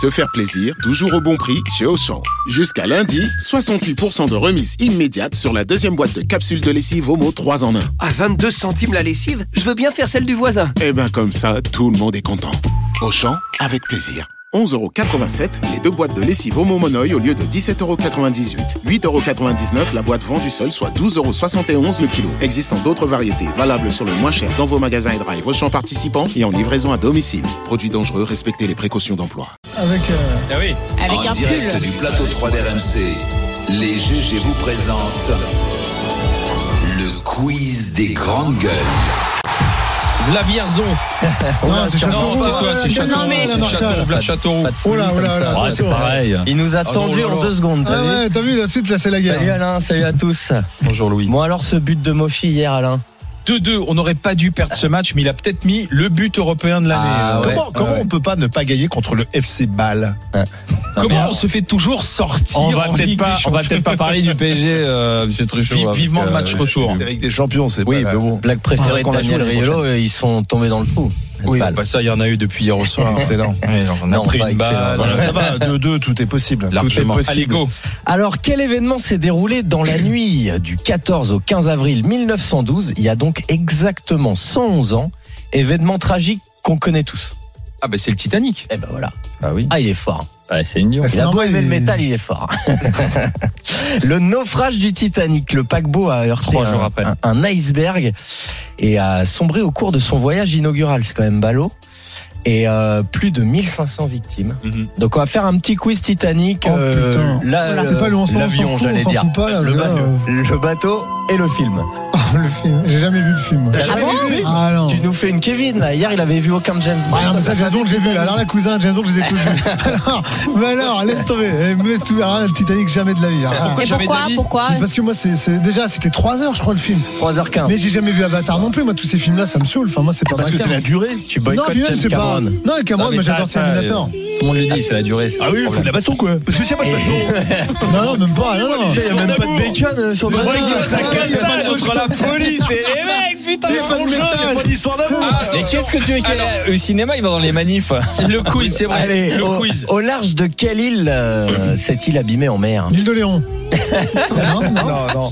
Se faire plaisir, toujours au bon prix chez Auchan. Jusqu'à lundi, 68% de remise immédiate sur la deuxième boîte de capsules de lessive Omo 3 en 1. À 22 centimes la lessive, je veux bien faire celle du voisin. Eh ben comme ça, tout le monde est content. Auchan, avec plaisir. 11,87€ les 2 boîtes de lessive Omo Monoï au lieu de 17,98€. 8,99€ la boîte vendue seule, soit 12,71€ le kilo. Existant d'autres variétés, valables sur le moins cher dans vos magasins et drive Auchan participants et en livraison à domicile. Produits dangereux, respectez les précautions d'emploi. Avec en un direct pull. du plateau 3 d'RMC, les GG vous présentent le quiz des grandes gueules. La Vierzon. Non, c'est Châteauroux. C'est quoi? C'est Châteauroux. Non, mais- C'est Châteauroux. La Châteauroux. Oh là, oh là, oh là. Ouais, c'est pareil. Il nous a tendu là, en là. 2 secondes. Ah ouais, t'as vu, là, tout de suite, là, c'est la guerre. Salut Alain, salut à tous. Bonjour Louis. Bon alors ce but de Mofi hier Alain. 2-2. On n'aurait pas dû perdre ce match, mais il a peut-être mis le but européen de l'année. Ah ouais. Comment on peut pas ne pas gagner contre le FC Bâle? Comment on se fait toujours sortir On va en Ligue peut-être des pas parler du PSG, monsieur Truchot. Vivement le match retour. C'est avec des champions, c'est Oui, pas mais bon. Blague préférée de Daniel Riolo, ils sont tombés dans le trou. Oui, Balle. bah ça, il y en a eu depuis hier au soir. excellent. Ouais, on a Non, pris pas une balle. excellent. Ça va, 2-2, tout est possible. Largement. Tout est Allez, possible. go. Alors quel événement s'est déroulé dans la nuit du 14 au 15 avril 1912, il y a donc exactement 111 ans, événement tragique qu'on connaît tous. Ah, bah c'est le Titanic. Eh ben voilà. Ah oui. Ah il est fort. Ouais, c'est une Ah, c'est Il a beau normal, aimer le il- métal, il est fort. Le naufrage du Titanic, le paquebot a heurté 3 jours après. un iceberg et a sombré au cours de son voyage inaugural. C'est quand même ballot. Et plus de 1500 victimes. Donc on va faire un petit quiz Titanic. Oh, putain. C'est pas le on s'en l'avion, fout, j'allais on s'en dire. fout pas, là, Le bateau et le film. Le film. J'ai jamais vu le film. T'as jamais vu le film Ah non. Tu nous fais une Kevin là. Hier il avait vu aucun James Bond. Ah non, mais ça, James Bond, j'ai vu. Alors, la cousin, James Bond, je les ai tous vus. Mais alors, laisse tomber. Laisse tout. Alors, le Titanic, jamais de la vie. Ah. Et pourquoi Parce que moi, déjà, c'était 3 heures, je crois, le film. 3h15. Mais j'ai jamais vu Avatar non plus. Moi, tous ces films-là, ça me saoule. Enfin, moi, c'est pas Parce ma que c'est came. la durée. Tu Non, boycottes puis même, James c'est pas. Cameron. Non, Cameron, moi, j'adore Terminator. Tout le monde le dit, c'est la durée. Ah oui, il faut de la baston quoi. Parce que s'il n'y a pas de baston. Non, même pas. Non, non. Il n'y a même pas de bacon sur le bateau. Ça castane entre la police et les mecs, putain, Il n'y a pas de métal, il n'y a pas d'histoire d'amour. Mais qu'est-ce que tu veux qu'il aille au cinéma, il va dans les manifs. Le quiz, c'est vrai. Allez, Le au, quiz. au large de quelle île s'est-il abîmé en mer? L'île de Léon. Non, non. Non.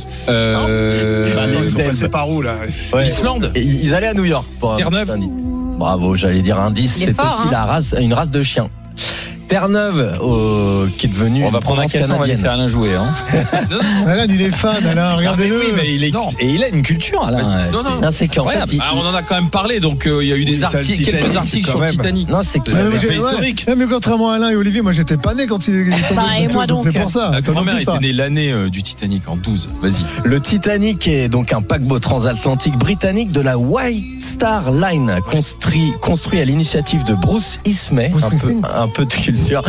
Ils sont passés par où là? Ouais. Islande. Et ils allaient à New York. Pour un Terre-Neuve. indice. Bravo, j'allais dire indice. Il est C'est fort, aussi hein. une race de chien. Terre-Neuve, qui est devenue On va une prendre un province café, on va laisser canadienne. Alain jouer. Hein. Alain, il est fan. Alain, regardez-le. Oui, mais il est, Non. et il a une culture, Alain. Non, non. Non, c'est qu'en fait, Incroyable. Ah, on en a quand même parlé, donc il y a eu des Oui, ça, le articles, Titanic, quelques articles quand sur le même. Titanic. non, c'est qu'il Ouais, avait mais fait j'ai- historique. ouais, mais contrairement à Alain et Olivier, moi j'étais pas né quand il est tombé. Bah, et moi donc. C'est pour ça. Ma Toi non grand-mère plus, ça. était née l'année du Titanic en 12. Vas-y. Le Titanic est donc un paquebot transatlantique britannique de la White Star Line, construit à l'initiative de Bruce Ismay, un peu de culture,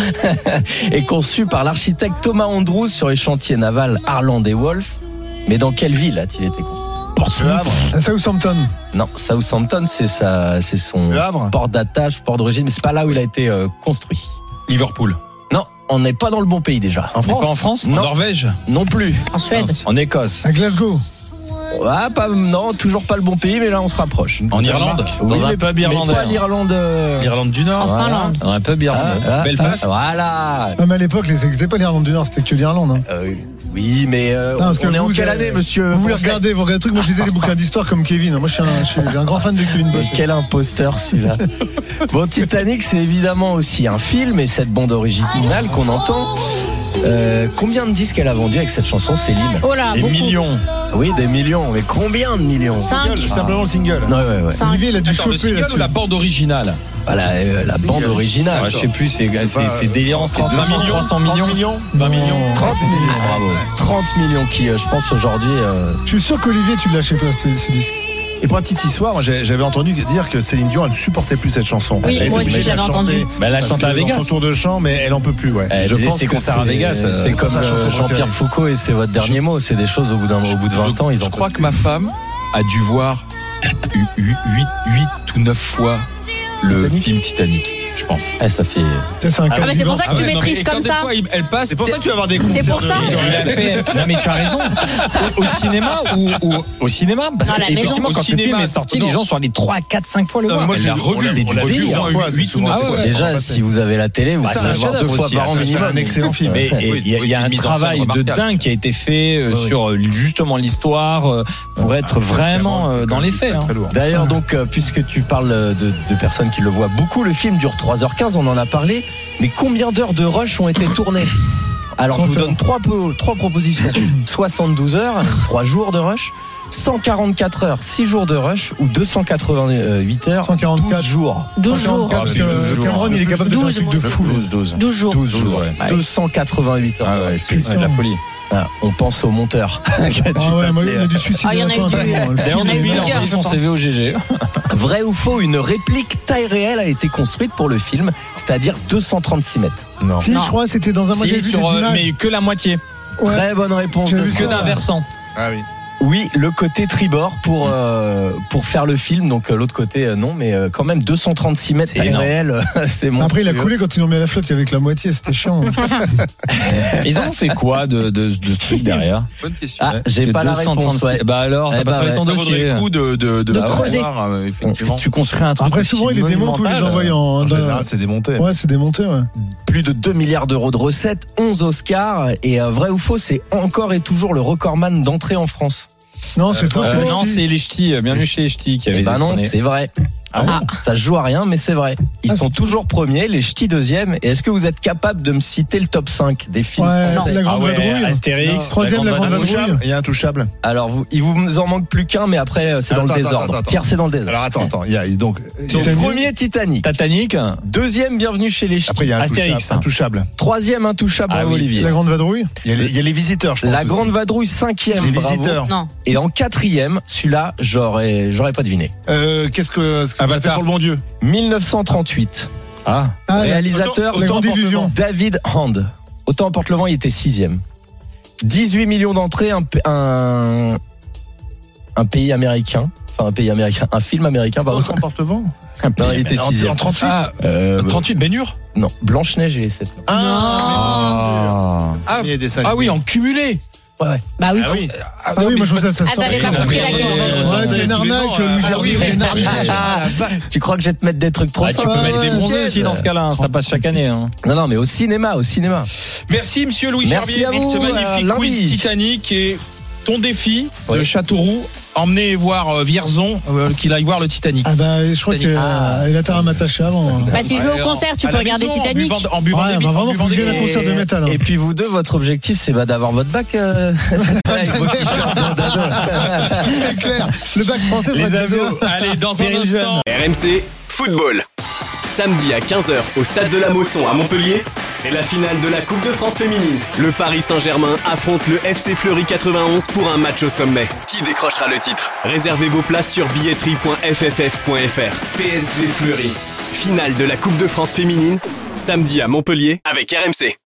et conçu par l'architecte Thomas Andrews sur les chantiers navals Harland et Wolff. Mais dans quelle ville a-t-il été construit? Le Havre. À Southampton. Non, Southampton, c'est son Le Havre. port d'attache, port d'origine, mais c'est pas là où il a été construit. Liverpool. Non, on n'est pas dans le bon pays déjà. En Pas France. en France? En Non. Norvège. Non plus. En Suède. En Écosse. À Glasgow. Ah, non, toujours pas le bon pays, mais là on se rapproche. En Irlande. Dans Oui, un mais- pub mais irlandais. pas l'Irlande. L'Irlande du Nord. En Finlande. Dans un pub irlandais. Belfast. Voilà. Ah, mais à l'époque, c'était pas l'Irlande du Nord, c'était que l'Irlande. Hein. Oui, mais parce que on est en vous, quelle année, monsieur? Vous voulez regarder le truc. Moi, je lisais les bouquins d'histoire comme Kevin. Moi, je suis un grand fan de Kevin Bosch. Quel imposteur celui-là. Bon, Titanic, c'est évidemment aussi un film et cette bande originale qu'on entend. Combien de disques elle a vendu avec cette chanson, Céline? Oh là, Des beaucoup. millions. Oui, des millions. Mais combien de millions? 5. Simplement le single. Non, ouais. 5. Olivier, il a dû Attends, le choper single là-dessus. ou la bande originale? Voilà, la bande originale. Ouais, je sais plus, c'est délirant. C'est 20 millions, 300 millions. 20 millions. 30 millions. Bravo. 30 millions qui, je pense, aujourd'hui. Je suis sûr qu'Olivier, tu l'as chez toi, ce disque. Et pour la petite histoire, moi, j'avais entendu dire que Céline Dion, elle ne supportait plus cette chanson. Oui, Elle moi était aussi, obligée de la j'avais chanter entendu. Bah, elle a parce chanté que à dans Vegas. son tour de chant, mais elle en peut plus, ouais. Je faisait pense ses que concerts à Vegas. c'est comme sa chanson Jean-Pierre préférée. Foucault et c'est votre dernier mot. C'est des choses au bout de 20 ans, ils en Je crois que ma femme a dû voir 8 ou 9 fois le Titanic. film Titanic. je pense. Ça fait. C'est un Ah, mais c'est pour ça que tu non, maîtrises mais comme quand des ça. fois, elle passe. C'est pour ça que tu vas avoir des C'est concerts. pour ça. Il a fait. Non mais tu as raison. Au cinéma ou au cinéma parce Dans la qu'effectivement maison. quand le film est sorti, les gens sont allés 3, 4, 5 fois le voir. Moi, Elle j'ai l'a revu. on l'a vu au moins 8 ou 9 fois. Déjà, si vous avez la télé, vous c'est savez un voir 2 chef-d'œuvre fois aussi, par an c'est minimum. un excellent film. Mais il y a un une mise en scène travail de remarquable. dingue qui a été fait sur justement l'histoire pour être vraiment dans les faits. Hein. D'ailleurs, donc, puisque tu parles de personnes qui le voient beaucoup, le film dure 3h15, on en a parlé. Mais combien d'heures de rush ont été tournées ? Alors, je vous donne 3 propositions. 72 heures, 3 jours de rush. 144 heures, 6 jours de rush ou 288 heures, 144 12 jours. 12 jours. Parce que Cameron, il est capable de faire un truc de fou. 12 jours. 12 jours, Ouais. 288 heures. Ah ouais, c'est de la folie. Ah, on pense au monteur. Ah ouais, moi, il y a du suicide. Ah, il y en a eu du- D'ailleurs, Il y en a eu lui, il a plusieurs, envoyé je son pense. CV au GG. Vrai ou faux, une réplique taille réelle a été construite pour le film, c'est-à-dire 236 mètres. Non. Si, je crois, c'était dans un. Moi, j'ai vu des images. Mais que la moitié, Ouais. Très bonne réponse. J'ai de vu que Fred. d'un versant. Ah oui. Oui, le côté tribord pour faire le film, donc l'autre côté non, mais quand même 236 mètres C'est taille énorme. réelle, c'est monstrueux. Après, il a coulé quand ils l'ont mis à la flotte avec la moitié, c'était chiant. Ils ont fait quoi de ce truc derrière? Bonne question. Ah, j'ai pas la réponse. Ouais. Bah alors, Eh t'as bah pas fait ouais. ton Ça vaudrait dossier. le coup de creuser. voir, effectivement. Tu construis un truc. Après, aussi souvent, il les démonte ou les monumental. envoie en. En général, c'est démonté. Ouais, c'est démonté, ouais. Plus de 2 milliards d'euros de recettes, 11 Oscars, et vrai ou faux, c'est encore et toujours le recordman d'entrée en France. Non, c'est faux. Non, c'est les ch'tis. Bienvenue chez les ch'tis qui avaient. Eh ben non, détrôné. c'est vrai. Ah Ça se joue à rien, mais c'est vrai. Ils Ah, sont c'est- toujours premiers, les ch'tis deuxièmes. Et est-ce que vous êtes capable de me citer le top 5 des films Ouais, français la Ah grande ouais, vadrouille. Astérix. Troisième, la grande vadrouille. Il y a Intouchable. Alors, il vous en manque plus qu'un, mais après, c'est dans le Attends, désordre. attends. Tiers, c'est dans le désordre. Alors attends. Il y a donc. Donc, Titanic. premier, Titanic. Titanic. Deuxième, Bienvenue chez les ch'tis. Après, il y a Astérix. Intouchable. Troisième, Intouchable, Ah bravo, oui. Olivier. La grande vadrouille. Il y a les visiteurs, je pense. La aussi. Grande Vadrouille, cinquième. Les bravo. visiteurs. Non. Et en quatrième, celui-là, j'aurais pas deviné. Qu'est-ce que ça va faire Avatar. pour le bon Dieu? 1938. Ah. Ah, Réalisateur la grande illusion. David Hand. Autant emporte le vent, il était sixième. 18 millions d'entrées, un pays américain. Enfin, un pays américain. Un film américain, pardon. Autant porte-vent. Non, il était sixième. En 38. Ah, 38, Ben-Hur. Non, Blanche-Neige et les 7. Ah. Il y a des dessins Ah oui, en cumulé. Ouais. Bah oui. Ah oui, moi je trouve ça Ah, t'avais pas compris la question. Ouais, t'es une arnaque, Louis Gerbier, t'es une arnaque. Tu crois que je vais te mettre des trucs trop Ah, tu simples? peux mettre des bronzés T'inquiète. aussi dans ce cas-là, hein, ça passe chaque année. Hein. Non, mais au cinéma. Merci, monsieur Louis Merci Gerbier, à pour vous, ce magnifique lundi. quiz Titanic et ton défi de Ouais. Châteauroux. Emmenez voir Vierzon, qu'il aille voir le Titanic. Ah bah, je crois qu'il Ah. a intérêt à m'attacher avant. Bah si je vais au concert, tu À peux la regarder maison, Titanic. En buvant Ouais, des bah en vraiment, buvant faut des bien un bières. concert de métal. hein. Et puis vous deux, votre objectif, c'est d'avoir votre bac avec vos t-shirts. C'est clair. Le bac français, Les ça va avions. être bien. Allez, dans un instant. RMC Football. Samedi à 15h au stade de la Mosson à Montpellier, c'est la finale de la Coupe de France féminine. Le Paris Saint-Germain affronte le FC Fleury 91 pour un match au sommet. Qui décrochera le titre? Réservez vos places sur billetterie.fff.fr. PSG Fleury. Finale de la Coupe de France féminine, samedi à Montpellier avec RMC.